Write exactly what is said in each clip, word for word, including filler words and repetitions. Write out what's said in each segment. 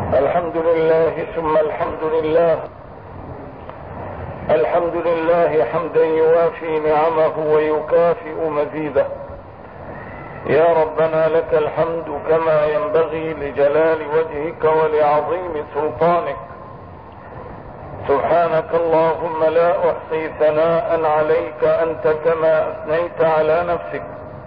الحمد لله ثم الحمد لله. الحمد لله حمدا يوافي نعمه ويكافئ مزيده. يا ربنا لك الحمد كما ينبغي لجلال وجهك ولعظيم سلطانك. سبحانك اللهم لا احصي ثناء عليك انت كما اثنيت على نفسك.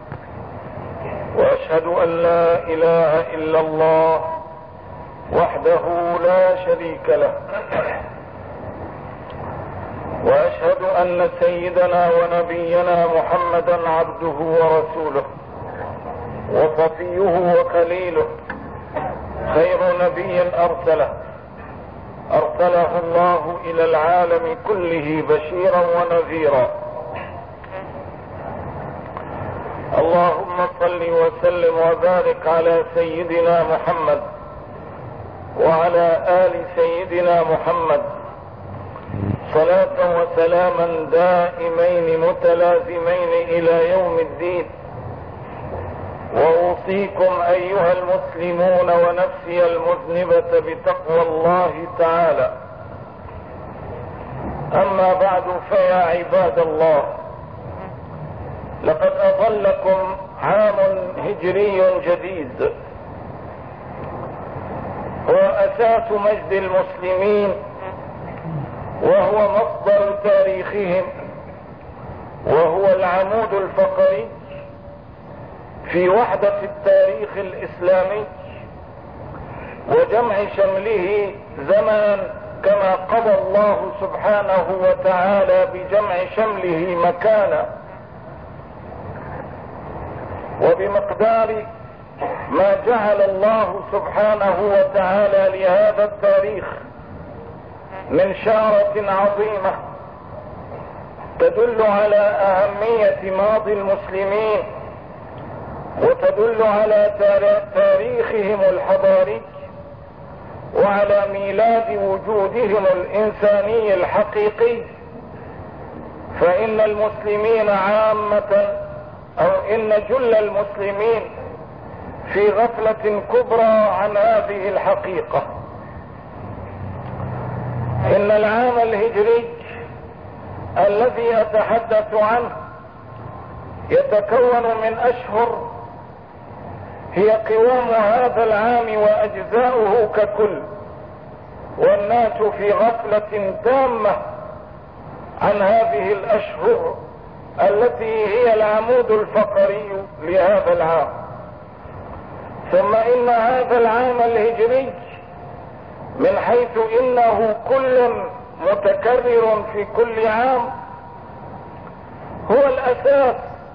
واشهد ان لا اله الا الله وحده لا شريك له. واشهد ان سيدنا ونبينا محمدا عبده ورسوله وصفيه وخليله، خير نبي ارسله ارسله الله الى العالم كله بشيرا ونذيرا. اللهم صل وسلم وبارك على سيدنا محمد وعلى آل سيدنا محمد صلاة وسلاما دائمين متلازمين إلى يوم الدين. وأوصيكم أيها المسلمون ونفسي المذنبة بتقوى الله تعالى. أما بعد، فيا عباد الله، لقد أظلكم عام هجري جديد هو أساس مجد المسلمين، وهو مصدر تاريخهم، وهو العمود الفقري في وحدة التاريخ الإسلامي وجمع شمله زمنا، كما قضى الله سبحانه وتعالى بجمع شمله مكانا، وبمقدار ما جعل الله سبحانه وتعالى لهذا التاريخ من شارة عظيمة تدل على أهمية ماضي المسلمين وتدل على تاريخهم الحضاري وعلى ميلاد وجودهم الإنساني الحقيقي. فإن المسلمين عامة، أو إن جل المسلمين في غفلة كبرى عن هذه الحقيقة. إن العام الهجري الذي أتحدث عنه يتكون من أشهر هي قوام هذا العام وأجزاؤه ككل، والناس في غفلة تامة عن هذه الأشهر التي هي العمود الفقري لهذا العام. ثم إن هذا العام الهجري من حيث إنه كل متكرر في كل عام هو الأساس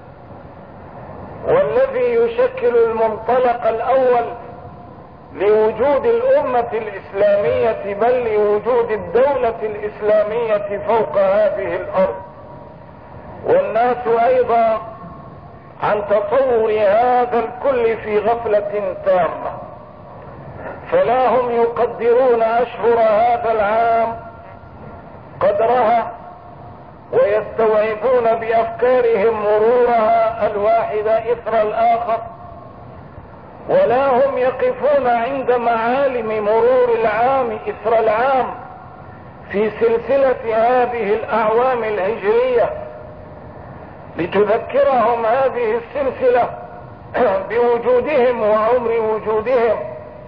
والذي يشكل المنطلق الأول لوجود الأمة الإسلامية، بل لوجود الدولة الإسلامية فوق هذه الأرض. والناس أيضا عن تصور هذا الكل في غفلة تامة، فلا هم يقدرون أشهر هذا العام قدرها ويستوعبون بأفكارهم مرورها الواحد إثر الآخر، ولا هم يقفون عند معالم مرور العام إثر العام في سلسلة هذه الأعوام الهجرية، لتذكرهم هذه السلسلة بوجودهم وعمر وجودهم،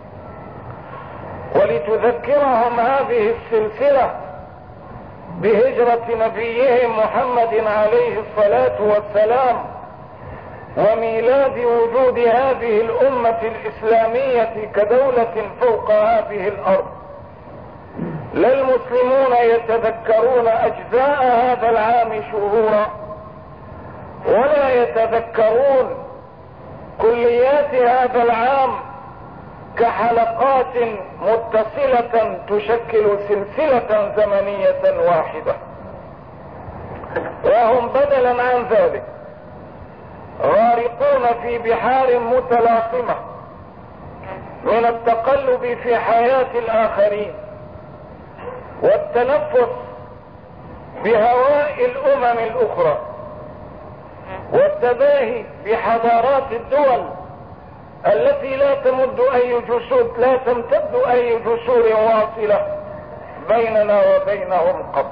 ولتذكرهم هذه السلسلة بهجرة نبيهم محمد عليه الصلاة والسلام وميلاد وجود هذه الأمة الإسلامية كدولة فوق هذه الأرض. لا المسلمون يتذكرون أجزاء هذا العام شهورا، ولا يتذكرون كليات هذا العام كحلقات متصلة تشكل سلسلة زمنية واحدة، وهم بدلا عن ذلك غارقون في بحار متلاطمة من التقلب في حياة الآخرين والتنفس بهواء الأمم الأخرى والتباهي بحضارات الدول التي لا تمد أي جسور لا تمتد أي جسور واصلة بيننا وبينهم قبل.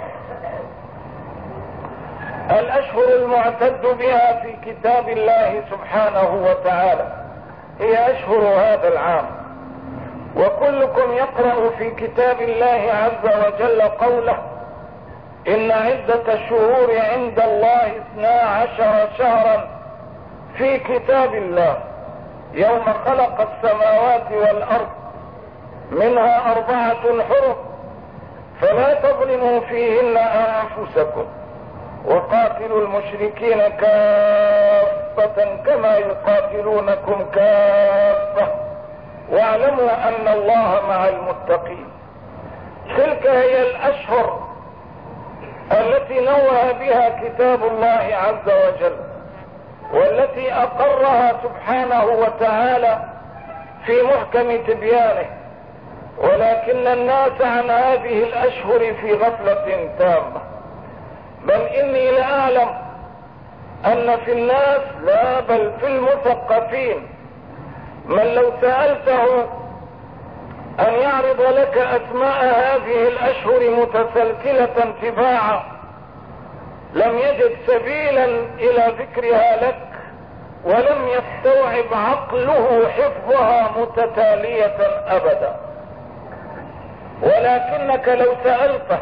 الأشهر المعتد بها في كتاب الله سبحانه وتعالى هي أشهر هذا العام، وكلكم يقرأ في كتاب الله عز وجل قوله: إن عدة الشهور عند الله اثنا عشر شهرا في كتاب الله يوم خلق السماوات والأرض منها أربعة حرم فلا تظلموا فيهن أنفسكم وقاتلوا المشركين كافة كما يقاتلونكم كافة واعلموا أن الله مع المتقين. تلك هي الأشهر التي نوه بها كتاب الله عز وجل، والتي أقرها سبحانه وتعالى في محكم تبيانه، ولكن الناس عن هذه الأشهر في غفلة تامة. بل إني لأعلم أن في الناس، لا بل في المثقفين، من لو سألته أن يعرض لك أسماء هذه الأشهر متسلسلة تباعا لم يجد سبيلا إلى ذكرها لك، ولم يستوعب عقله حفظها متتالية أبدا. ولكنك لو سألته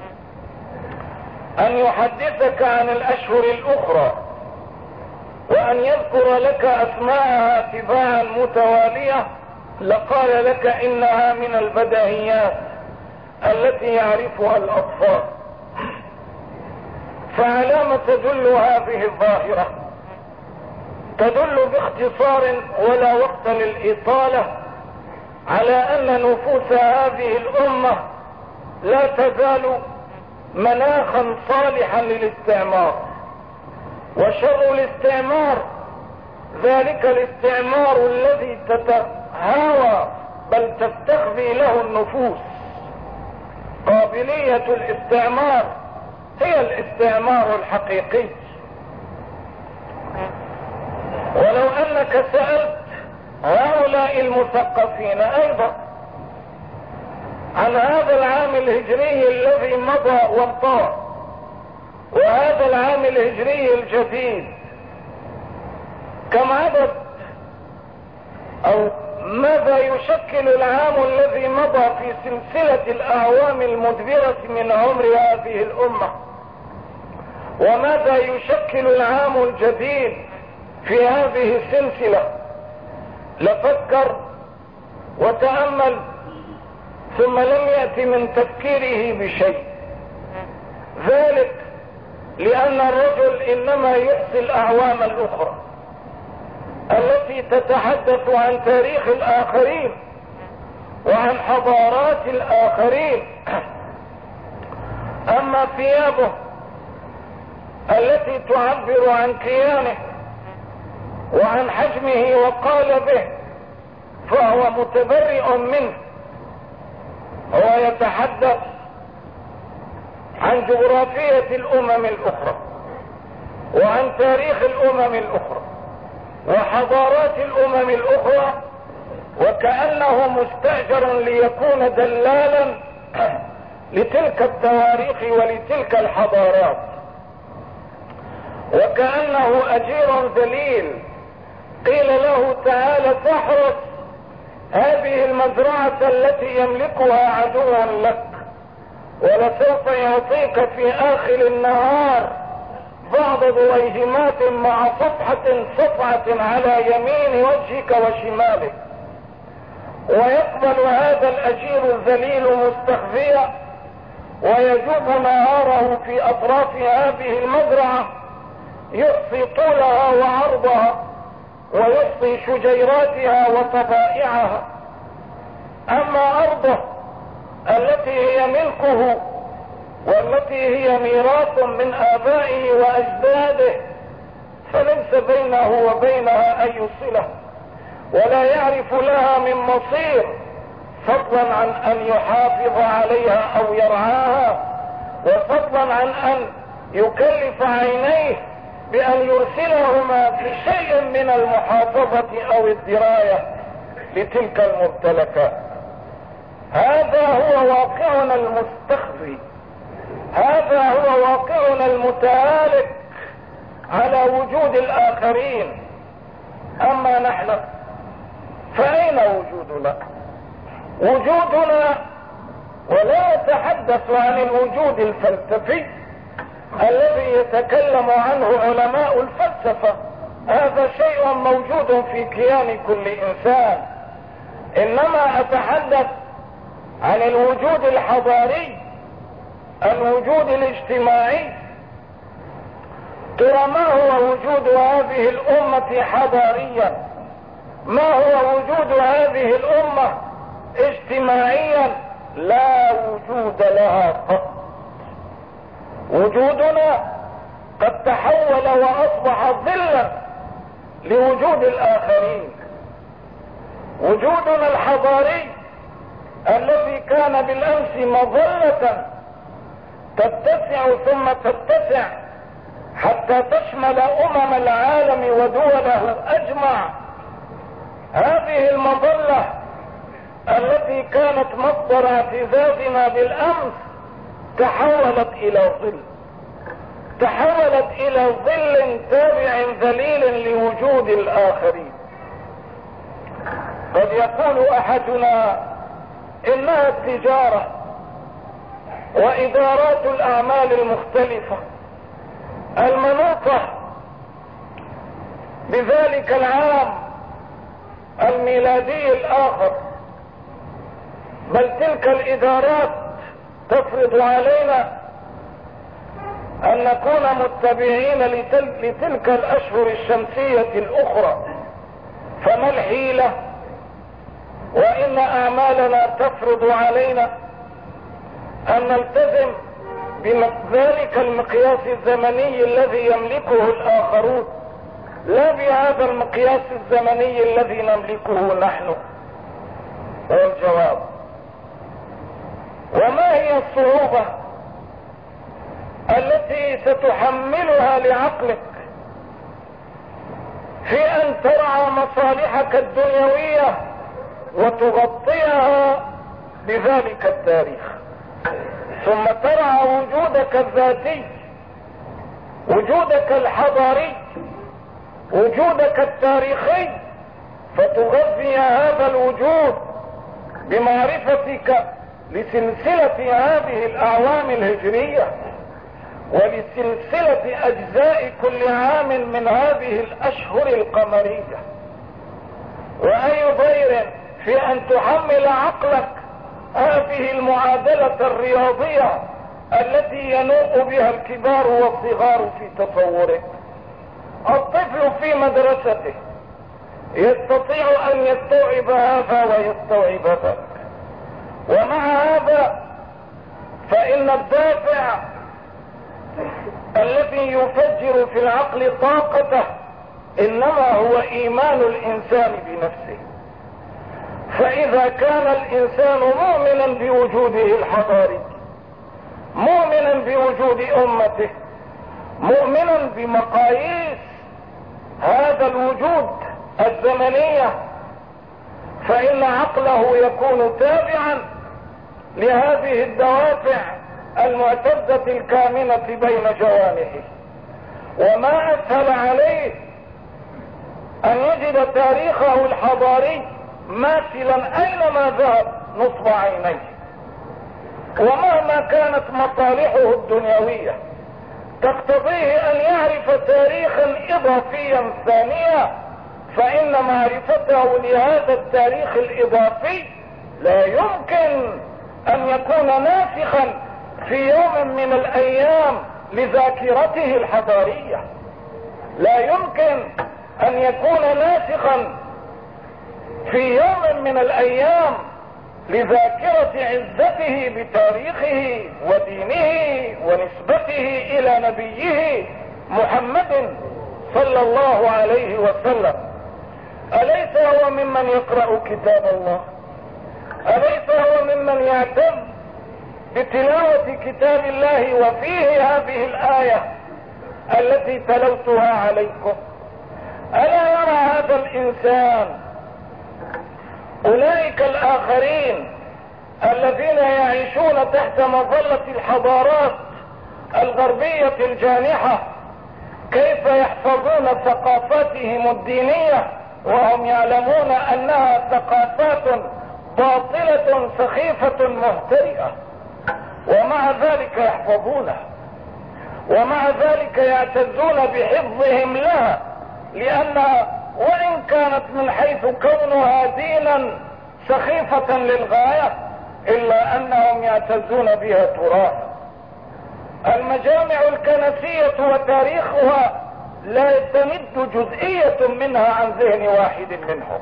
أن يحدثك عن الأشهر الأخرى وأن يذكر لك أسماءها تباعا متوالية لقال لك إنها من البديهيات التي يعرفها الأطفال. فعلى ما تدل هذه الظاهرة؟ تدل باختصار ولا وقت للإطالة على أن نفوس هذه الأمة لا تزال مناخا صالحا للاستعمار. وشر الاستعمار ذلك الاستعمار الذي تتهاوى بل تستخفي له النفوس. قابلية الاستعمار هي الاستعمار الحقيقي. ولو أنك سألت هؤلاء المثقفين أيضا عن هذا العام الهجري الذي مضى وانطلق وهذا العام الهجري الجديد كم عدد أو ماذا يشكل العام الذي مضى في سلسلة الأعوام المدبرة من عمر هذه الأمة، وماذا يشكل العام الجديد في هذه السلسلة، لفكر وتأمل ثم لم يأتي من تفكيره بشيء. ذلك لأن الرجل إنما يحصي الأعوام الأخرى التي تتحدث عن تاريخ الآخرين وعن حضارات الآخرين. أما ثيابه التي تعبر عن كيانه وعن حجمه وقالبه فهو متبرئ منه. هو يتحدث عن جغرافية الأمم الأخرى وعن تاريخ الأمم الأخرى وحضارات الأمم الأخرى، وكأنه مستأجر ليكون دلالا لتلك التواريخ ولتلك الحضارات، وكأنه أجير ذليل قيل له تعالى فاحرس هذه المزرعة التي يملكها عدو لك، ولسوف يعطيك في آخر النهار بعض ضويهمات مع صفحة صفعة على يمين وجهك وشمالك. ويقبل هذا الأجير الذليل مستخفيا ويجوب نهاره في أطراف هذه المزرعة، يحصي طولها وعرضها ويحصي شجيراتها وطبائعها. أما أرضه التي هي ملكه والتي هي ميراث من آبائه وأجداده فليس بينه وبينها أي صلة، ولا يعرف لها من مصير، فضلا عن أن يحافظ عليها أو يرعاها، وفضلا عن أن يكلف عينيه بأن يرسلهما في شيء من المحافظة أو الدراية لتلك الممتلكات. هذا هو واقعنا المستخفي، هذا هو واقعنا المتهالك على وجود الآخرين. أما نحن فأين وجودنا؟ وجودنا، ولا أتحدث عن الوجود الفلسفي الذي يتكلم عنه علماء الفلسفة، هذا شيء موجود في كيان كل إنسان، إنما أتحدث عن الوجود الحضاري، الوجود الاجتماعي. ترى ما هو وجود هذه الأمة حضاريا؟ ما هو وجود هذه الأمة اجتماعيا؟ لا وجود لها قط. وجودنا قد تحول وأصبح ظلا لوجود الآخرين. وجودنا الحضاري الذي كان بالأمس مظلة تتسع ثم تتسع حتى تشمل أمم العالم ودوله أجمع، هذه المظلة التي كانت مصدر اعتزازنا بالأمس تحولت إلى ظل، تحولت إلى ظل تابع ذليل لوجود الآخرين. قد يقول أحدنا إنها التجارة وإدارات الأعمال المختلفة المنوطة بذلك العام الميلادي الآخر، بل تلك الإدارات تفرض علينا أن نكون متبعين لتلك الأشهر الشمسية الأخرى. فما الحيلة وإن أعمالنا تفرض علينا أن نلتزم بذلك المقياس الزمني الذي يملكه الآخرون، لا بهذا المقياس الزمني الذي نملكه نحن؟ والجواب: وما هي الصعوبة التي ستحملها لعقلك في أن ترعى مصالحك الدنيوية وتغطيها بذلك التاريخ، ثم ترعى وجودك الذاتي، وجودك الحضاري، وجودك التاريخي، فتغذي هذا الوجود بمعرفتك لسلسلة هذه الأعوام الهجرية ولسلسلة أجزاء كل عام من هذه الأشهر القمرية. وأي ضير في أن تحمل عقلك هذه المعادلة الرياضية التي ينوء بها الكبار والصغار في تصورك. الطفل في مدرسته يستطيع أن يستوعب هذا ويستوعب ذاك، ومع هذا فإن الدافع الذي يفجر في العقل طاقته إنما هو إيمان الإنسان بنفسه. فإذا كان الإنسان مؤمنا بوجوده الحضاري، مؤمنا بوجود أمته، مؤمنا بمقاييس هذا الوجود الزمنية، فإن عقله يكون تابعا لهذه الدوافع المعتزة الكامنة بين جوانحه. وما أسهل عليه أن يجد تاريخه الحضاري ماثلا أينما ذهب نصب عينيه، ومهما كانت مصالحه الدنيوية تقتضيه أن يعرف تاريخا إضافيا ثانيا، فإن معرفته لهذا التاريخ الإضافي لا يمكن أن يكون ناسخا في يوم من الأيام لذاكرته الحضارية، لا يمكن أن يكون ناسخا في يوم من الأيام لذاكرة عزته بتاريخه ودينه ونسبته إلى نبيه محمد صلى الله عليه وسلم. أليس هو ممن يقرأ كتاب الله؟ أليس هو ممن يعتز بتلاوة كتاب الله وفيه هذه الآية التي تلوتها عليكم. ألا يرى هذا الإنسان أولئك الآخرين الذين يعيشون تحت مظلة الحضارات الغربية الجانحة كيف يحفظون ثقافاتهم الدينية وهم يعلمون أنها ثقافات باطلة سخيفة مهترئة، ومع ذلك يحفظونها، ومع ذلك يعتزون بحفظهم لها، لأنها وإن كانت من حيث كونها دينا سخيفة للغاية إلا أنهم يعتزون بها تراثا. المجامع الكنسية وتاريخها لا تمد جزئية منها عن ذهن واحد منهم.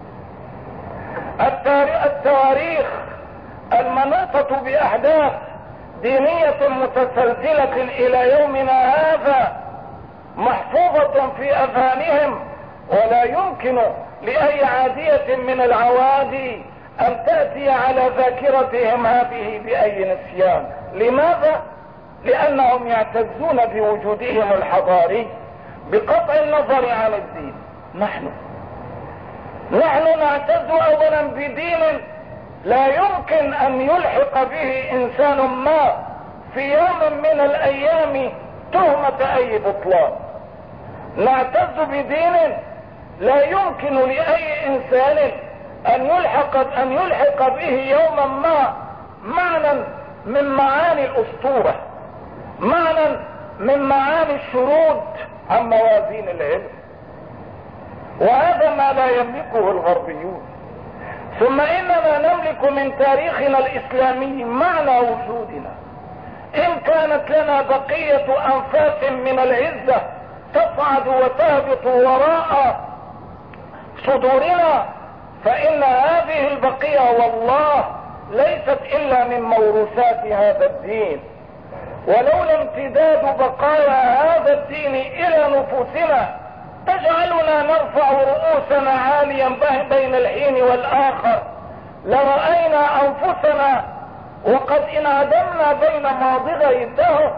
التواريخ المنوطة بأحداث دينية متسلسلة إلى يومنا هذا محفوظة في أذهانهم، ولا يمكن لأي عادية من العوادي أن تأتي على ذاكرتهم هذه بأي نسيان. لماذا؟ لأنهم يعتزون بوجودهم الحضاري بقطع النظر عن الدين. نحن نحن نعتز أولا بدين لا يمكن أن يلحق به إنسان ما في يوم من الأيام تهمة أي بطلان. نعتز بدين لا يمكن لأي إنسان أن يلحق أن يلحق به يوما ما معنى من معاني الأسطورة، معنى من معاني الشرود عن موازين العلم، وهذا ما لا يملكه الغربيون. ثم إننا نملك من تاريخنا الإسلامي معنى وجودنا. إن كانت لنا بقية أنفاس من العزة تصعد وتهبط وراء صدورنا، فإن هذه البقية والله ليست إلا من موروثات هذا الدين، ولولا امتداد بقايا هذا الدين إلى نفوسنا تجعلنا نرفع رؤوسنا عاليا بين الحين والآخر لرأينا أنفسنا وقد انعدمنا بين ماضغي الدهر،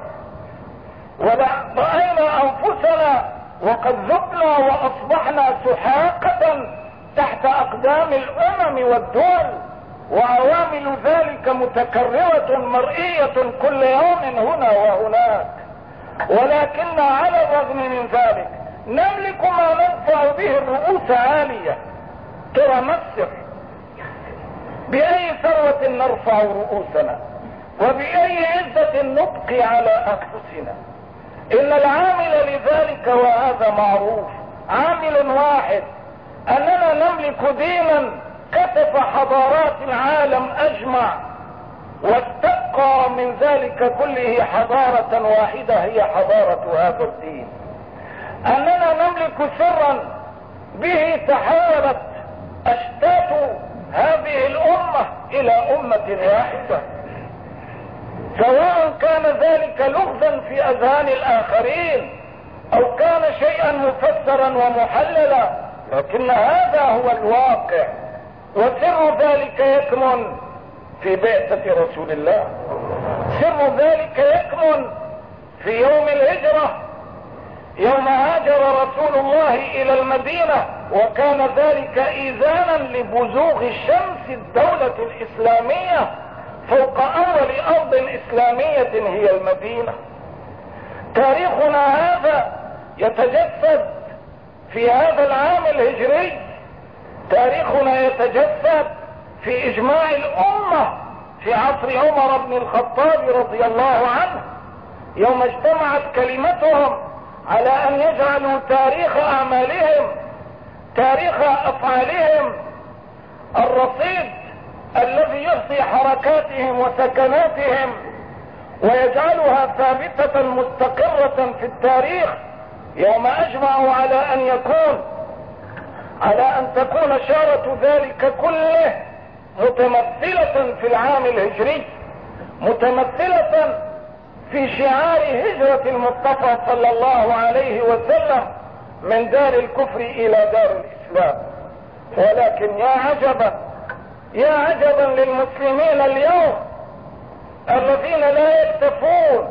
ورأينا أنفسنا وقد ذبنا وأصبحنا سحاقة تحت أقدام الأمم والدول، وعوامل ذلك متكررة مرئية كل يوم هنا وهناك. ولكن على الرغم من ذلك نملك ما نرفع به الرؤوس عالية. ترى مصر بأي ثروة نرفع رؤوسنا وبأي عزة نبقي على أنفسنا. إن العامل لذلك وهذا معروف عامل واحد، أننا نملك دينا كتف حضارات العالم أجمع واستبقى من ذلك كله حضارة واحدة هي حضارة هذا الدين. أننا نملك سرا به تحولت أشتات هذه الأمة إلى أمة واحدة، سواء كان ذلك لغزا في أذهان الآخرين أو كان شيئا مفسرا ومحللا، لكن هذا هو الواقع. وسر ذلك يكمن في بعثة رسول الله، سر ذلك يكمن في يوم الهجرة، يوم هاجر رسول الله إلى المدينة، وكان ذلك إذانا لبزوغ الشمس الدولة الإسلامية فوق أول أرض إسلامية هي المدينة. تاريخنا هذا يتجسد في هذا العام الهجري، تاريخنا يتجسد في إجماع الأمة في عصر عمر بن الخطاب رضي الله عنه، يوم اجتمعت كلمتهم على أن يجعلوا تاريخ أعمالهم، تاريخ أفعالهم، الرصيد الذي يحصي حركاتهم وسكناتهم ويجعلها ثابتة مستقرة في التاريخ، يوم أجمعوا على أن يكون على أن تكون شارة ذلك كله متمثلة في العام الهجري، متمثلة في شعار هجرة المصطفى صلى الله عليه وسلم من دار الكفر إلى دار الإسلام. ولكن يا عجبا يا عجبا للمسلمين اليوم الذين لا يكتفون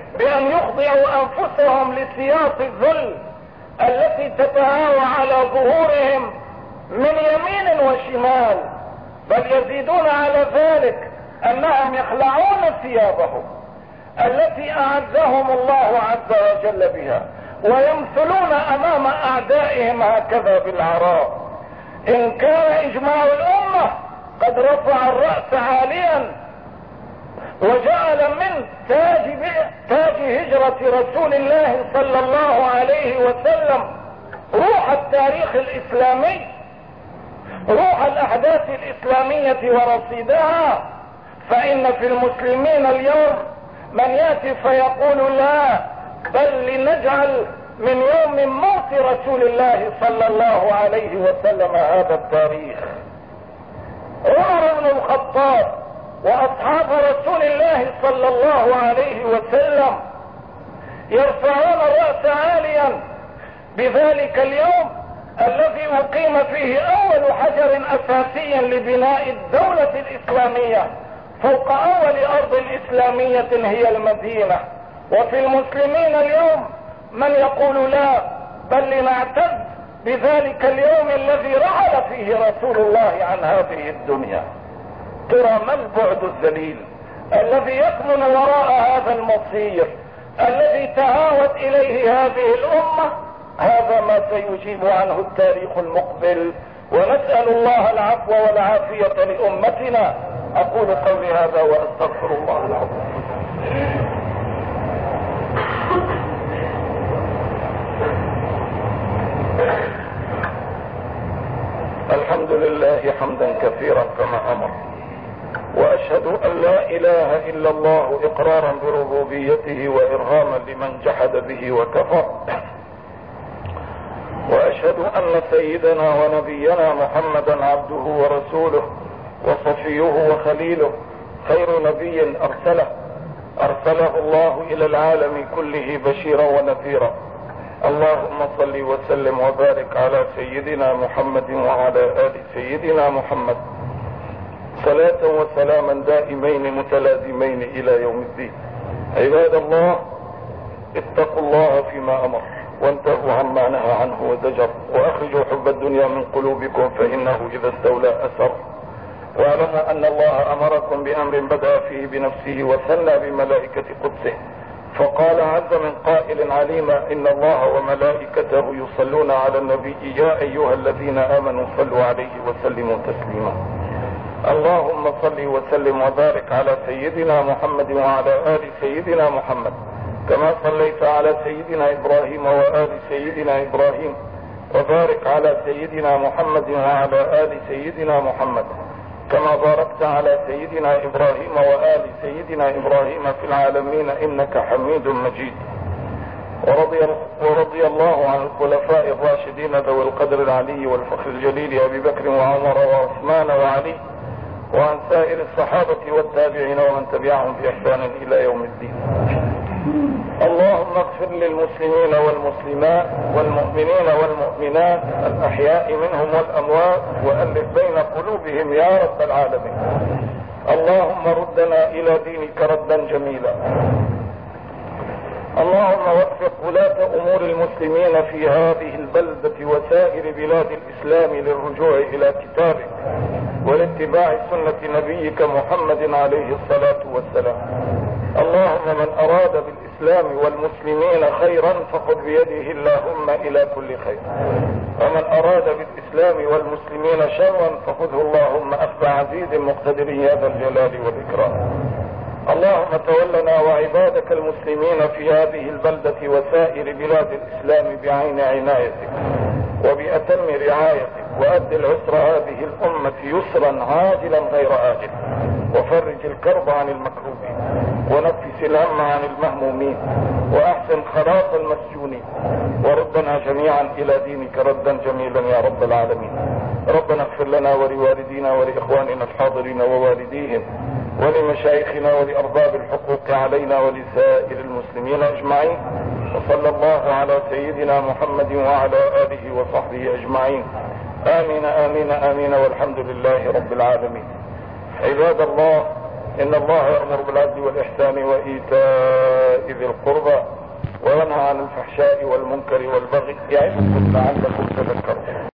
بأن يخضعوا أنفسهم لسياط الذل التي تتهاوى على ظهورهم من يمين وشمال، بل يزيدون على ذلك أنهم يخلعون ثيابهم التي أعزهم الله عز وجل بها، ويمثلون أمام أعدائهم هكذا بالعراء. إن كان إجماع الأمة قد رفع الرأس عاليا وجعل من تاج تاج هجرة رسول الله صلى الله عليه وسلم روح التاريخ الإسلامي، روح الأحداث الإسلامية ورصيدها، فإن في المسلمين اليوم من يأتي فيقول لا، بل لنجعل من يوم موت رسول الله صلى الله عليه وسلم هذا التاريخ. عمر بن الخطاب واصحاب رسول الله صلى الله عليه وسلم يرفعون الرأس عاليا بذلك اليوم الذي اقيم فيه اول حجر اساسي لبناء الدولة الاسلامية فوق اول ارض اسلامية هي المدينة. وفي المسلمين اليوم من يقول لا، بل لنعتز بذلك اليوم الذي رحل فيه رسول الله عن هذه الدنيا. ترى ما البعد الذليل الذي يكمن وراء هذا المصير الذي تهاوت اليه هذه الامة؟ هذا ما سيجيب عنه التاريخ المقبل، ونسأل الله العفو والعافية لأمتنا. أقول قولي هذا وأستغفر الله العظيم. الحمد لله حمدا كثيرا كما أمر، وأشهد أن لا إله إلا الله إقرارا بربوبيته وإرغاما لمن جحد به وكفر، وأشهد أن سيدنا ونبينا محمدا عبده ورسوله وصفيه وخليله، خير نبي أرسله أرسله الله إلى العالم كله بشيرا ونذيرا. اللهم صل وسلم وبارك على سيدنا محمد وعلى آل سيدنا محمد صلاة وسلاما دائمين متلازمين إلى يوم الدين. عباد الله، اتقوا الله فيما أمر وانتهوا عما نهى عنه وزجر، وأخرجوا حب الدنيا من قلوبكم فإنه إذا استولى أثر. واعلموا أن الله أمركم بأمر بدأ فيه بنفسه وثنى بملائكة قدسه، فقال عز من قائل عليما: إن الله وملائكته يصلون على النبي يا أيها الذين آمنوا صلوا عليه وسلموا تسليما. اللهم صل وسلم وبارك على سيدنا محمد وعلى آل سيدنا محمد كما صليت على سيدنا إبراهيم وآل سيدنا إبراهيم، وبارك على سيدنا محمد وعلى آل سيدنا محمد كما باركت على سيدنا إبراهيم وآل سيدنا إبراهيم في العالمين إنك حميد مجيد. ورضي, ورضي الله عن الخلفاء الراشدين ذوي القدر العلي والفخر الجليل أبي بكر وعمر وعثمان وعلي، وعن سائر الصحابة والتابعين ومن تبعهم بإحسان إلى يوم الدين. اللهم اغفر للمسلمين والمسلمات والمؤمنين والمؤمنات الأحياء منهم والأموات، وألف بين قلوبهم يا رب العالمين. اللهم ردنا إلى دينك ردا جميلا. اللهم وفق ولاة أمور المسلمين في هذه البلدة وسائر بلاد الإسلام للرجوع إلى كتابك والاتباع سنة نبيك محمد عليه الصلاة والسلام. اللهم من أراد بالإسلام والمسلمين خيرا فخذ بيده اللهم إلى كل خير، ومن أراد بالإسلام والمسلمين شرا فخذه اللهم أخذ عزيز مقتدر يا ذا الجلال والإكرام. اللهم تولنا وعبادك المسلمين في هذه البلدة وسائر بلاد الإسلام بعين عنايتك وبأتم رعايتك، وأد العسر هذه الأمة يسرا عاجلا غير آجل، وفرج الكرب عن المكروبين، ونفس الهم عن المهمومين، وأحسن خلاص المسجونين، وردنا جميعا إلى دينك ردا جميلا يا رب العالمين. ربنا اغفر لنا ولوالدينا ولإخواننا الحاضرين ووالديهم ولمشايخنا ولأرباب الحقوق علينا ولسائر المسلمين أجمعين، وصلى الله على سيدنا محمد وعلى آله وصحبه أجمعين. آمين آمين آمين، والحمد لله رب العالمين. عباد الله، إن الله يأمر بالعدل والإحسان وإيتاء ذي القربى وينهى عن الفحشاء والمنكر والبغي يعظكم لعلكم تذكرون.